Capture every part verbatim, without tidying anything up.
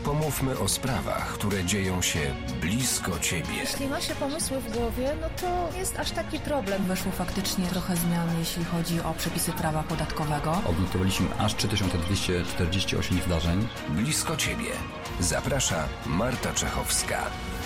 Pomówmy o sprawach, które dzieją się blisko Ciebie. Jeśli ma się pomysły w głowie, no to jest aż taki problem. Weszło faktycznie trochę zmian, jeśli chodzi o przepisy prawa podatkowego. Odnotowaliśmy aż trzy tysiące dwieście czterdzieści osiem zdarzeń. Blisko Ciebie. Zaprasza Marta Czechowska.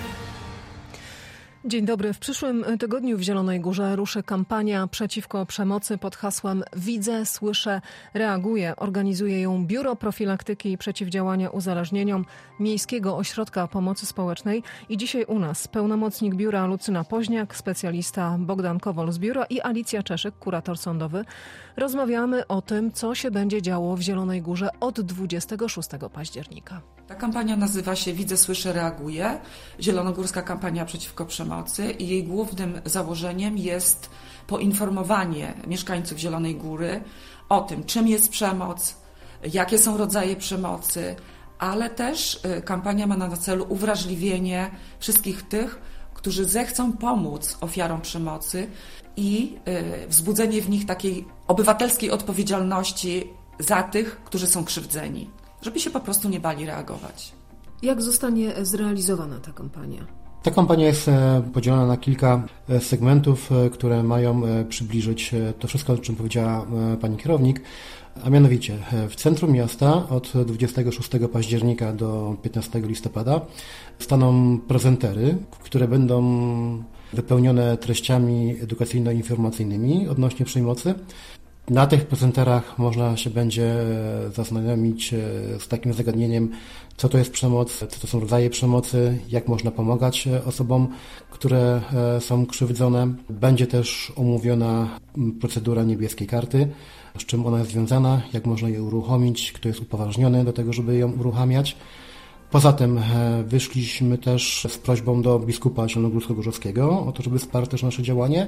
Dzień dobry. W przyszłym tygodniu w Zielonej Górze ruszy kampania przeciwko przemocy pod hasłem Widzę, Słyszę, Reaguję. Organizuje ją Biuro Profilaktyki i Przeciwdziałania Uzależnieniom Miejskiego Ośrodka Pomocy Społecznej. I dzisiaj u nas pełnomocnik biura Lucyna Poźniak, specjalista Bogdan Kowol z biura i Alicja Czeszyk, kurator sądowy. Rozmawiamy o tym, co się będzie działo w Zielonej Górze od dwudziestego szóstego października. Ta kampania nazywa się Widzę, Słyszę, Reaguję. Zielonogórska kampania przeciwko przemocy i jej głównym założeniem jest poinformowanie mieszkańców Zielonej Góry o tym, czym jest przemoc, jakie są rodzaje przemocy, ale też kampania ma na celu uwrażliwienie wszystkich tych, którzy zechcą pomóc ofiarom przemocy i wzbudzenie w nich takiej obywatelskiej odpowiedzialności za tych, którzy są krzywdzeni, żeby się po prostu nie bali reagować. Jak zostanie zrealizowana ta kampania? Ta kampania jest podzielona na kilka segmentów, które mają przybliżyć to wszystko, o czym powiedziała pani kierownik, a mianowicie w centrum miasta od dwudziestego szóstego października do piętnastego listopada staną prezentery, które będą wypełnione treściami edukacyjno-informacyjnymi odnośnie przemocy. Na tych prezenterach można się będzie zaznajomić z takim zagadnieniem, co to jest przemoc, co to są rodzaje przemocy, jak można pomagać osobom, które są krzywdzone. Będzie też omówiona procedura niebieskiej karty, z czym ona jest związana, jak można jej uruchomić, kto jest upoważniony do tego, żeby ją uruchamiać. Poza tym wyszliśmy też z prośbą do biskupa zielonogórsko-gorzowskiego o to, żeby wsparł też nasze działanie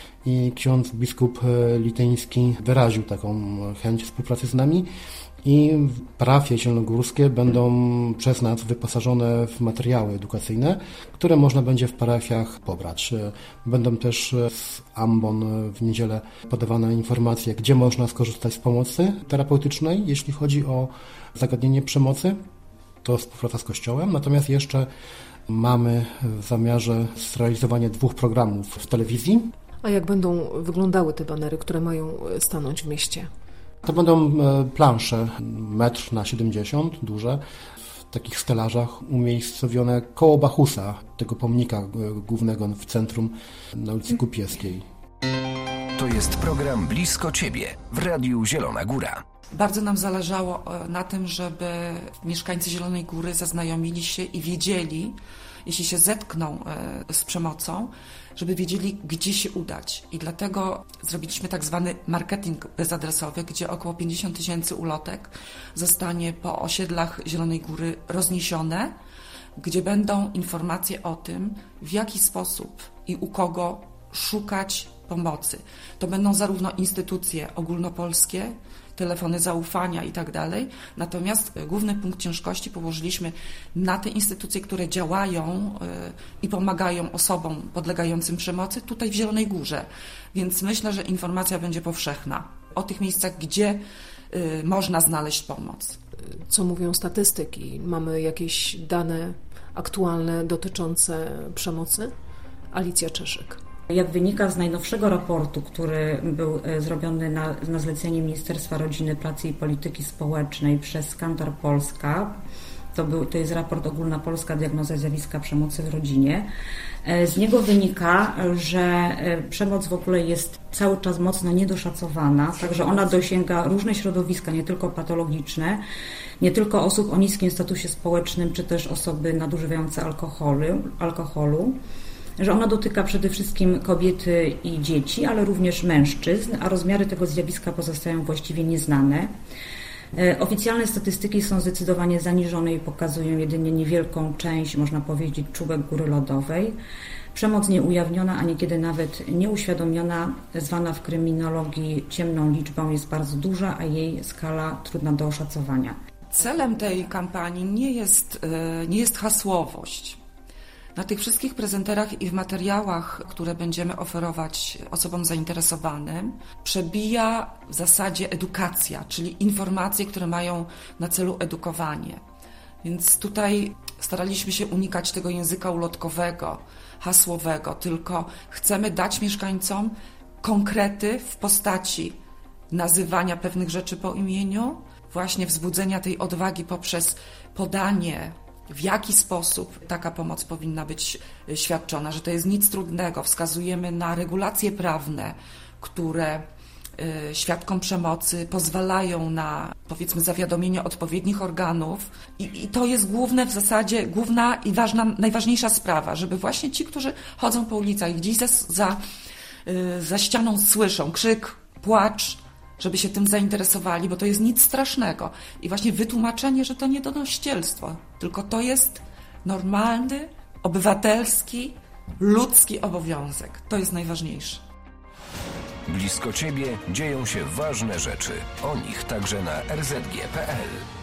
i ksiądz biskup lityński wyraził taką chęć współpracy z nami i parafie zielonogórskie będą przez nas wyposażone w materiały edukacyjne, które można będzie w parafiach pobrać. Będą też z ambon w niedzielę podawane informacje, gdzie można skorzystać z pomocy terapeutycznej, jeśli chodzi o zagadnienie przemocy. To współpraca z Kościołem, natomiast jeszcze mamy w zamiarze zrealizowanie dwóch programów w telewizji. A jak będą wyglądały te banery, które mają stanąć w mieście? To będą plansze metr na siedemdziesiąt, duże, w takich stelażach umiejscowione koło Bachusa, tego pomnika głównego w centrum na ulicy Kupieskiej. To jest program Blisko Ciebie w Radiu Zielona Góra. Bardzo nam zależało na tym, żeby mieszkańcy Zielonej Góry zaznajomili się i wiedzieli, jeśli się zetkną z przemocą, żeby wiedzieli, gdzie się udać. I dlatego zrobiliśmy tak zwany marketing bezadresowy, gdzie około pięćdziesiąt tysięcy ulotek zostanie po osiedlach Zielonej Góry rozniesione, gdzie będą informacje o tym, w jaki sposób i u kogo szukać pomocy. To będą zarówno instytucje ogólnopolskie, telefony zaufania i tak dalej. Natomiast główny punkt ciężkości położyliśmy na te instytucje, które działają i pomagają osobom podlegającym przemocy tutaj w Zielonej Górze. Więc myślę, że informacja będzie powszechna o tych miejscach, gdzie można znaleźć pomoc. Co mówią statystyki? Mamy jakieś dane aktualne dotyczące przemocy? Alicja Czeszyk. Jak wynika z najnowszego raportu, który był zrobiony na, na zlecenie Ministerstwa Rodziny, Pracy i Polityki Społecznej przez Kantar Polska, to, był, to jest raport Ogólnopolska Diagnoza Zjawiska Przemocy w Rodzinie, z niego wynika, że przemoc w ogóle jest cały czas mocno niedoszacowana, także ona dosięga różne środowiska, nie tylko patologiczne, nie tylko osób o niskim statusie społecznym, czy też osoby nadużywające alkoholu, alkoholu. że ona dotyka przede wszystkim kobiety i dzieci, ale również mężczyzn, a rozmiary tego zjawiska pozostają właściwie nieznane. Oficjalne statystyki są zdecydowanie zaniżone i pokazują jedynie niewielką część, można powiedzieć, czubek góry lodowej. Przemoc nieujawniona, a niekiedy nawet nieuświadomiona, zwana w kryminologii ciemną liczbą, jest bardzo duża, a jej skala trudna do oszacowania. Celem tej kampanii nie jest, nie jest hasłowość. Na tych wszystkich prezenterach i w materiałach, które będziemy oferować osobom zainteresowanym, przebija w zasadzie edukacja, czyli informacje, które mają na celu edukowanie. Więc tutaj staraliśmy się unikać tego języka ulotkowego, hasłowego, tylko chcemy dać mieszkańcom konkrety w postaci nazywania pewnych rzeczy po imieniu, właśnie wzbudzenia tej odwagi poprzez podanie, w jaki sposób taka pomoc powinna być świadczona, że to jest nic trudnego. Wskazujemy na regulacje prawne, które świadkom przemocy pozwalają na, powiedzmy, zawiadomienie odpowiednich organów I, i to jest główne w zasadzie, główna i ważna, najważniejsza sprawa, żeby właśnie ci, którzy chodzą po ulicach i gdzieś za, za, za ścianą słyszą krzyk, płacz, żeby się tym zainteresowali, bo to jest nic strasznego. I właśnie wytłumaczenie, że to nie donosicielstwo, tylko to jest normalny, obywatelski, ludzki obowiązek. To jest najważniejsze. Blisko Ciebie dzieją się ważne rzeczy. O nich także na er zet gie kropka pe el.